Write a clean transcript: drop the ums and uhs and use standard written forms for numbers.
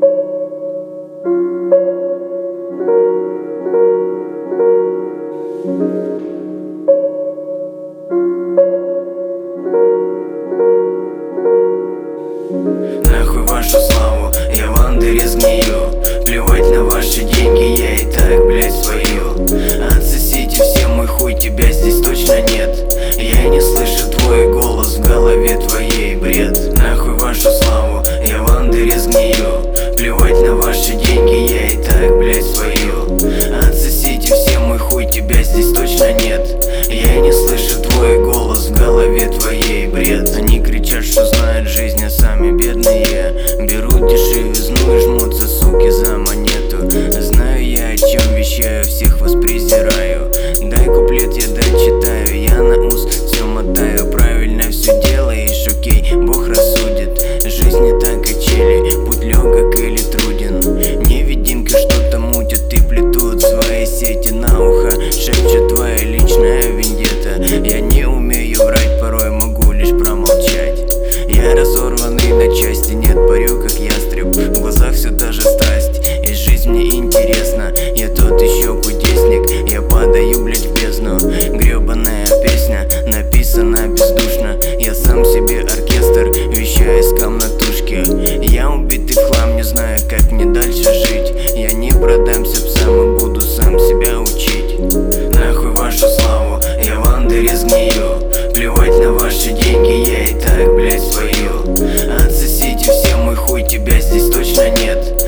Нахуй вашу славу, я в андере сгнию. Плевать на ваши деньги, я и так, блять, свою. Отсосите все мой хуй, тебя здесь точно нет. Я не слышу твой голос в голове твоей, бред. Нахуй вашу славу, я в андере сгнию. Плевать на ваши деньги, я и так, блять, свою. Отсосите все мой хуй, тебя здесь точно нет. Я не слышу твой голос в голове твоей, бред. Они кричат, что знают жизнь, а сами бедные берут дешевизну и жмутся, суки, за монету. Знаю я, о чем вещаю, всех вас презираю. Дай куплет, я дочитаю, я на ус все мотаю. Правильно все делаешь, окей, Бог рассудит. Жизнь не так качели, путь легок или труден. Невидимки что-то мутят и плетут свои сети на ухо. Шепчет твоя личная вендетта. Я не умею врать, порой могу лишь промолчать. Я разорванный на части, нет, парю как ястреб. В глазах все та же страсть, и жизнь мне интересна. Я тот еще кудесник, я падаю, блять, в бездну. Гребаная песня, написана бездушно. Я сам себе оркестр, вещаю из комнатушки. Я убитый в хлам, не знаю, как мне дальше жить. Я не продамся псам и буду сам себя учить. Нахуй вашу славу, я в андере сгнию. Плевать на ваши деньги, я и так, блять, свою. Отсосите все мой хуй, тебя здесь точно нет.